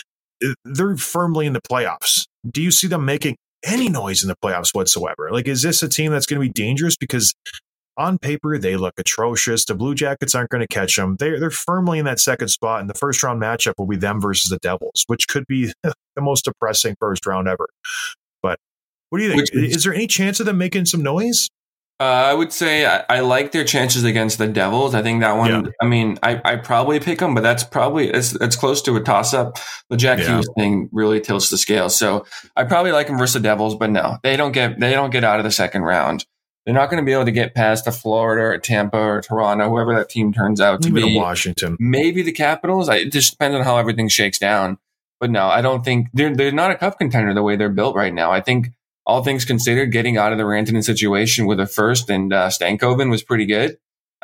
They're firmly in the playoffs. Do you see them making any noise in the playoffs whatsoever? Like, is this a team that's going to be dangerous? Because on paper, they look atrocious. The Blue Jackets aren't going to catch them. They're firmly in that second spot, and the first round matchup will be them versus the Devils, which could be the most depressing first round ever. But what do you think? Is there any chance of them making some noise? I would say I like their chances against the Devils. I think that one, yeah. I mean, I probably pick them, but that's probably, it's close to a toss-up. The Jack Hughes thing really tilts the scale. So I probably like them versus the Devils, but no, they don't get out of the second round. They're not going to be able to get past the Florida or Tampa or Toronto, whoever that team turns out to be. Washington. Maybe the Capitals. It just depends on how everything shakes down. But no, I don't think they're not a cup contender the way they're built right now. I think all things considered, getting out of the Rantanen situation with a first and Stankoven was pretty good.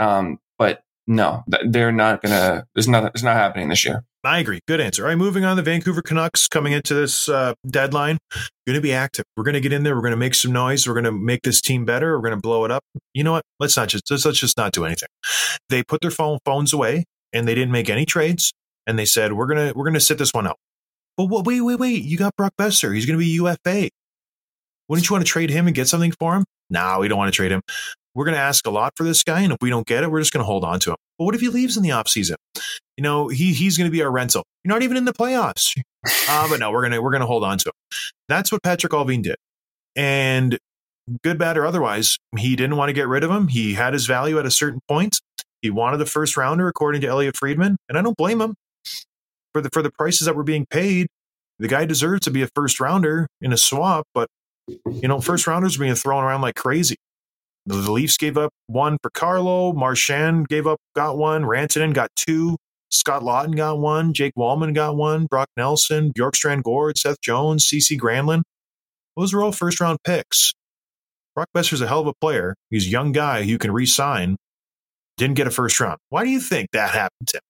But no, they're not going to. It's not happening this year. I agree. Good answer. All right, moving on. The Vancouver Canucks coming into this deadline, going to be active. We're going to get in there. We're going to make some noise. We're going to make this team better. We're going to blow it up. You know what? Let's just not do anything. They put their phones away and they didn't make any trades. And they said we're gonna sit this one out. But wait! You got Brock Besser. He's going to be UFA. Wouldn't you want to trade him and get something for him? No, we don't want to trade him. We're going to ask a lot for this guy, and if we don't get it, we're just going to hold on to him. But what if he leaves in the offseason? You know, he's going to be our rental. You're not even in the playoffs. But no, we're going to hold on to him. That's what Patrick Allvin did. And good, bad, or otherwise, he didn't want to get rid of him. He had his value at a certain point. He wanted the first rounder, according to Elliot Friedman, and I don't blame him. For the prices that were being paid, the guy deserves to be a first rounder in a swap, but you know, first rounders are being thrown around like crazy. The Leafs gave up one for Carlo. Marchand got one. Rantanen got two. Scott Lawton got one. Jake Wallman got one. Brock Nelson, Bjorkstrand Gord, Seth Jones, CC Granlund. Those are all first-round picks. Brock Besser's a hell of a player. He's a young guy who you can re-sign. Didn't get a first round. Why do you think that happened, Tim?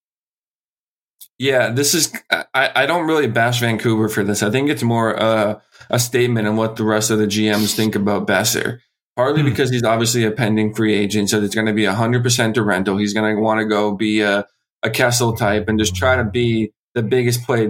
Yeah, this is. I don't really bash Vancouver for this. I think it's more a statement on what the rest of the GMs think about Besser. Partly because he's obviously a pending free agent, so there's going to be 100% a rental. He's going to want to go be a Kessel type and just try to be the biggest player in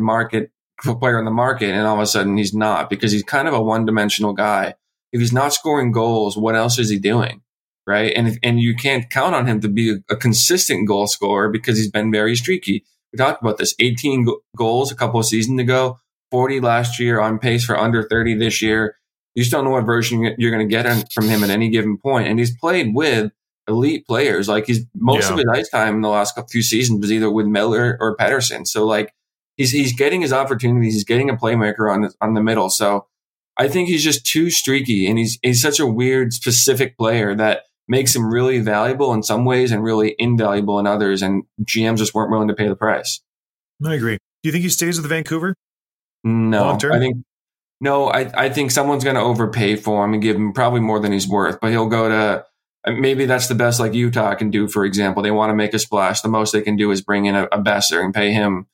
the market, and all of a sudden he's not, because he's kind of a one-dimensional guy. If he's not scoring goals, what else is he doing, right? And you can't count on him to be a consistent goal scorer because he's been very streaky. We talked about this: 18 goals a couple of seasons ago, 40 last year, on pace for under 30 this year. You just don't know what version you're going to get from him at any given point. And he's played with elite players. Like, most of his ice time in the last few seasons was either with Miller or Pettersson. So like, he's getting his opportunities. He's getting a playmaker on the middle. So I think he's just too streaky, and he's such a weird, specific player that makes him really valuable in some ways and really invaluable in others. And GMs just weren't willing to pay the price. I agree. Do you think he stays with Vancouver? No, Long-term? I think someone's going to overpay for him and give him probably more than he's worth, but he'll go to, maybe that's the best, like Utah can do, for example. They want to make a splash. The most they can do is bring in a Besser and pay him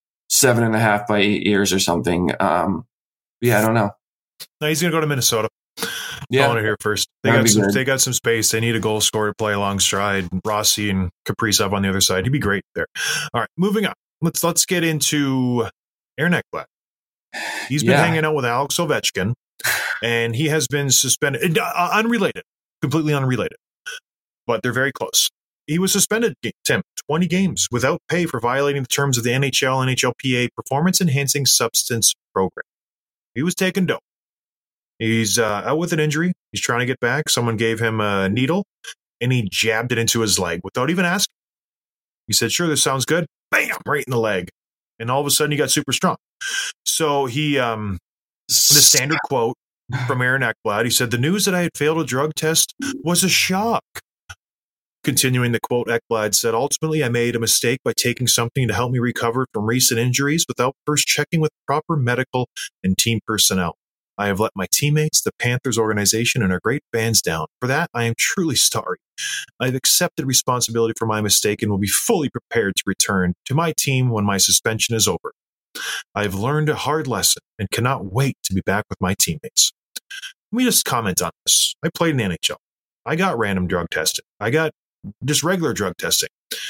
7.5 by 8 years or something. Yeah, I don't know. No, he's going to go to Minnesota. Yeah. I want to hear first. They got some space. They need a goal scorer to play alongside Rossi and Kaprizov on the other side. He'd be great there. All right, moving on. Let's get into Aaron Ekblad. He's been hanging out with Alex Ovechkin, and he has been suspended. Unrelated, completely unrelated, but they're very close. He was suspended, Tim, 20 games without pay for violating the terms of the NHLPA performance-enhancing substance program. He was taking dope. He's out with an injury. He's trying to get back. Someone gave him a needle, and he jabbed it into his leg without even asking. He said, "Sure, this sounds good." Bam! Right in the leg. And all of a sudden, he got super strong. So the standard quote from Aaron Ekblad, he said, "The news that I had failed a drug test was a shock." Continuing the quote, Ekblad said, "Ultimately, I made a mistake by taking something to help me recover from recent injuries without first checking with proper medical and team personnel. I have let my teammates, the Panthers organization, and our great fans down. For that, I am truly sorry. I have accepted responsibility for my mistake and will be fully prepared to return to my team when my suspension is over. I have learned a hard lesson and cannot wait to be back with my teammates." Let me just comment on this. I played in the NHL. I got random drug tested. I got just regular drug testing.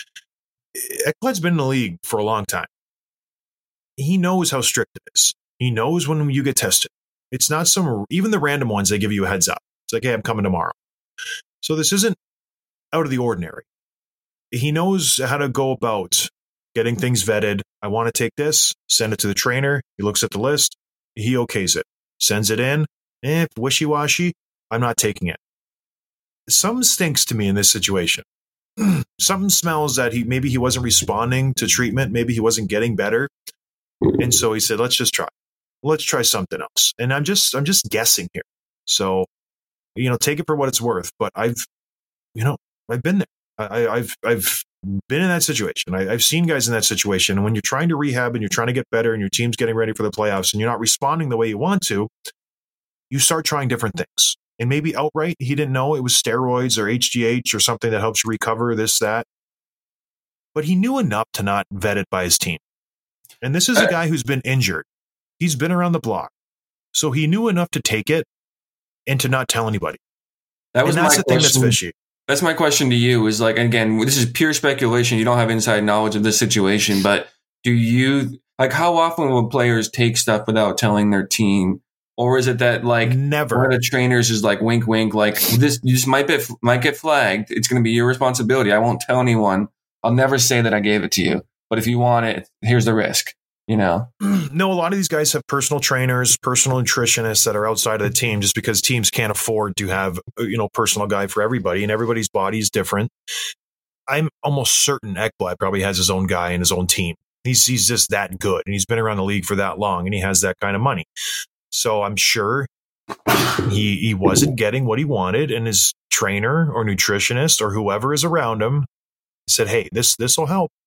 Ekblad's been in the league for a long time. He knows how strict it is. He knows when you get tested. It's not even the random ones, they give you a heads up. It's like, "Hey, I'm coming tomorrow." So this isn't out of the ordinary. He knows how to go about getting things vetted. I want to take this, send it to the trainer. He looks at the list. He okays it, sends it in. Wishy-washy, I'm not taking it. Something stinks to me in this situation. Something smells that maybe he wasn't responding to treatment. Maybe he wasn't getting better. And so he said, let's just try. Let's try something else. And I'm just guessing here. So, take it for what it's worth. But I've been there. I've been in that situation. I've seen guys in that situation. And when you're trying to rehab and you're trying to get better and your team's getting ready for the playoffs and you're not responding the way you want to, you start trying different things. And maybe outright, he didn't know it was steroids or HGH or something that helps you recover this, that. But he knew enough to not vet it by his team. And this is a guy who's been injured. He's been around the block. So he knew enough to take it and to not tell anybody. That's the thing that's fishy. That's my question to you is, like, again, this is pure speculation. You don't have inside knowledge of this situation, but do you, like, how often will players take stuff without telling their team? Or is it that, like, never one of the trainers is like, wink, wink, like, this, you just might get flagged. It's going to be your responsibility. I won't tell anyone. I'll never say that I gave it to you. But if you want it, here's the risk, No, a lot of these guys have personal trainers, personal nutritionists that are outside of the team just because teams can't afford to have, personal guy for everybody, and everybody's body is different. I'm almost certain Ekblad probably has his own guy and his own team. He's just that good, and he's been around the league for that long, and he has that kind of money. So I'm sure he wasn't getting what he wanted, and his trainer or nutritionist or whoever is around him said, "Hey, this will help.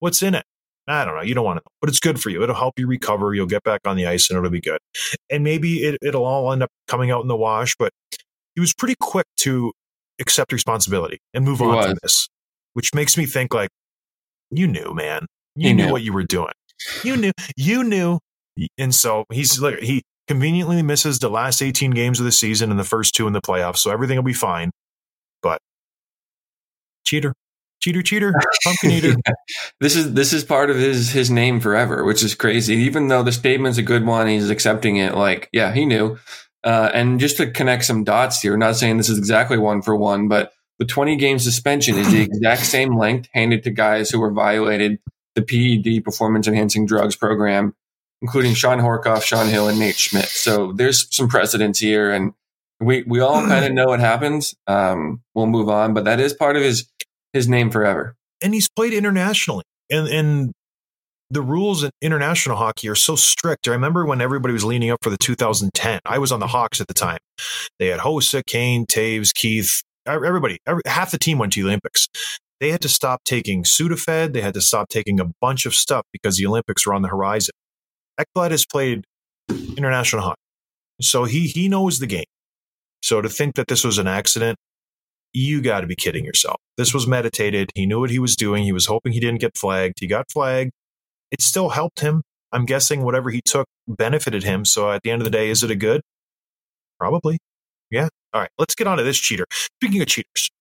What's in it? I don't know. You don't want to know, but it's good for you. It'll help you recover. You'll get back on the ice and it'll be good. And maybe it'll all end up coming out in the wash, but he was pretty quick to accept responsibility and move on from this, which makes me think like, you knew, man. You knew what you were doing. You knew. And so he conveniently misses the last 18 games of the season and the first 2 in the playoffs. So everything will be fine. But cheater, pumpkin eater. This is part of his name forever, which is crazy. Even though the statement's a good one, he's accepting it. Like, yeah, he knew. And just to connect some dots here, not saying this is exactly 1-for-1, but the 20-game suspension is the exact same length handed to guys who were violated the PED, Performance Enhancing Drugs program, including Sean Horkoff, Sean Hill, and Nate Schmidt. So there's some precedents here, and we all kind of know what happens. We'll move on, but that is part of his name forever. And he's played internationally, and the rules in international hockey are so strict. I remember when everybody was leaning up for the 2010. I was on the Hawks at the time. They had Hossa, Kane, Taves, Keith, everybody. Half the team went to the Olympics. They had to stop taking Sudafed. They had to stop taking a bunch of stuff because the Olympics were on the horizon. Ekblad has played international hockey, so he knows the game. So to think that this was an accident, you got to be kidding yourself. This was meditated. He knew what he was doing. He was hoping he didn't get flagged. He got flagged. It still helped him. I'm guessing whatever he took benefited him. So at the end of the day, is it a good? Probably. Yeah. All right. Let's get on to this cheater. Speaking of cheaters,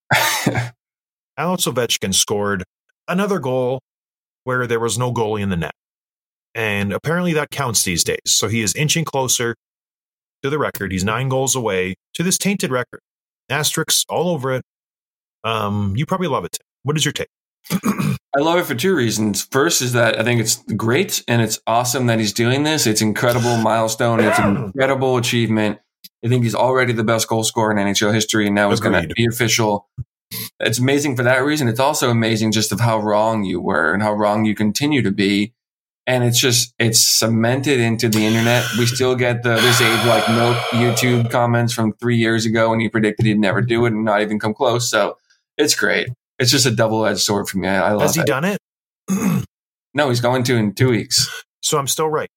Alex Ovechkin scored another goal where there was no goalie in the net. And apparently that counts these days. So he is inching closer to the record. He's 9 goals away to this tainted record. Asterisks all over it. You probably love it, Tim. What is your take? I love it for 2 reasons. First is that I think it's great and it's awesome that he's doing this. It's an incredible milestone. It's an incredible achievement. I think he's already the best goal scorer in NHL history, and now it's going to be official. It's amazing for that reason. It's also amazing just of how wrong you were and how wrong you continue to be. And it's cemented into the internet. We still get this age like no YouTube comments from 3 years ago when he predicted he'd never do it and not even come close. So it's great. It's just a double-edged sword for me. I love it. Has he done it? No, he's going to in 2 weeks. So I'm still right.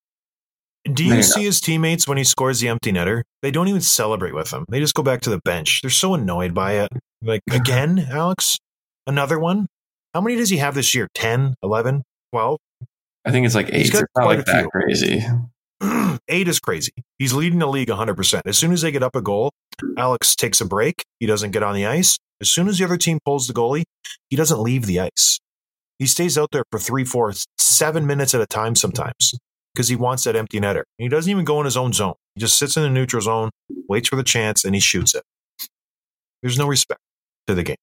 Do you see his teammates when he scores the empty netter? They don't even celebrate with him. They just go back to the bench. They're so annoyed by it. Like, again, Alex? Another one? How many does he have this year? 10, 11, 12? I think it's like 8. It's not like that crazy. 8 is crazy. He's leading the league 100%. As soon as they get up a goal, Alex takes a break. He doesn't get on the ice. As soon as the other team pulls the goalie, he doesn't leave the ice. He stays out there for 3, 4, 7 minutes at a time sometimes because he wants that empty netter. He doesn't even go in his own zone. He just sits in the neutral zone, waits for the chance, and he shoots it. There's no respect to the game.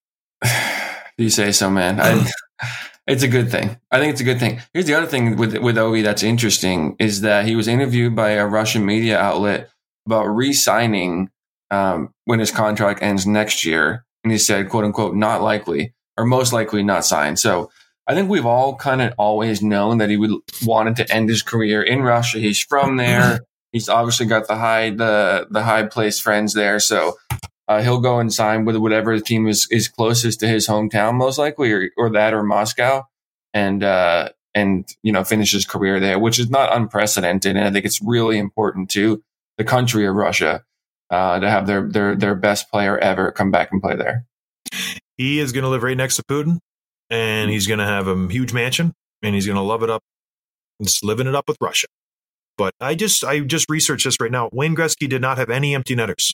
You say so, man. It's a good thing. I think it's a good thing. Here's the other thing with Ovi that's interesting is that he was interviewed by a Russian media outlet about re-signing when his contract ends next year. And he said, quote unquote, not likely or most likely not signed. So I think we've all kind of always known that he wanted to end his career in Russia. He's from there. He's obviously got the high place friends there. So he'll go and sign with whatever team is closest to his hometown, most likely, or that or Moscow, and finish his career there, which is not unprecedented. And I think it's really important to the country of Russia to have their best player ever come back and play there. He is going to live right next to Putin, and he's going to have a huge mansion, and he's going to love it up, just living it up with Russia. But I just researched this right now. Wayne Gretzky did not have any empty netters.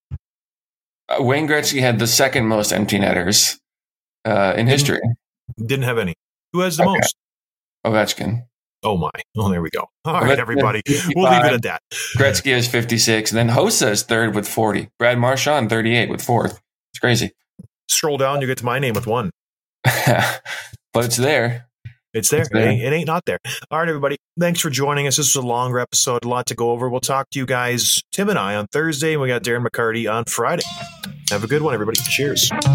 Wayne Gretzky had the second most empty netters in history. Didn't have any. Who has the most? Ovechkin. Oh, my. Oh, there we go. All right, everybody. We'll leave it at that. Gretzky has 56. And then Hossa is third with 40. Brad Marchand, 38 with fourth. It's crazy. Scroll down, you get to my name with 1. But it's there. It's there. It ain't not there. All right, everybody. Thanks for joining us. This was a longer episode, a lot to go over. We'll talk to you guys, Tim and I, on Thursday. And we got Darren McCarty on Friday. Have a good one, everybody. Cheers. John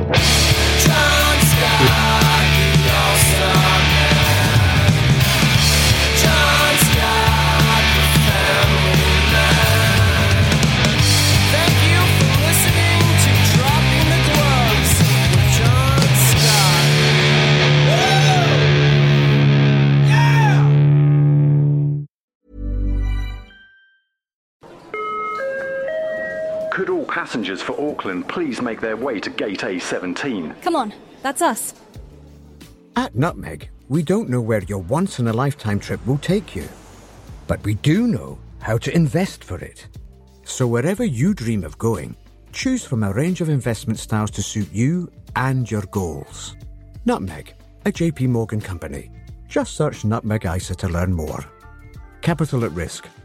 Scott, the All-Star Man. John Scott, the Family Man. Thank you for listening to Dropping the Gloves with John Scott. Woo! Passengers for Auckland, please make their way to gate A17. Come on, that's us. At Nutmeg, we don't know where your once-in-a-lifetime trip will take you, but we do know how to invest for it. So wherever you dream of going, choose from a range of investment styles to suit you and your goals. Nutmeg, a JP Morgan company. Just search Nutmeg ISA to learn more. Capital at risk.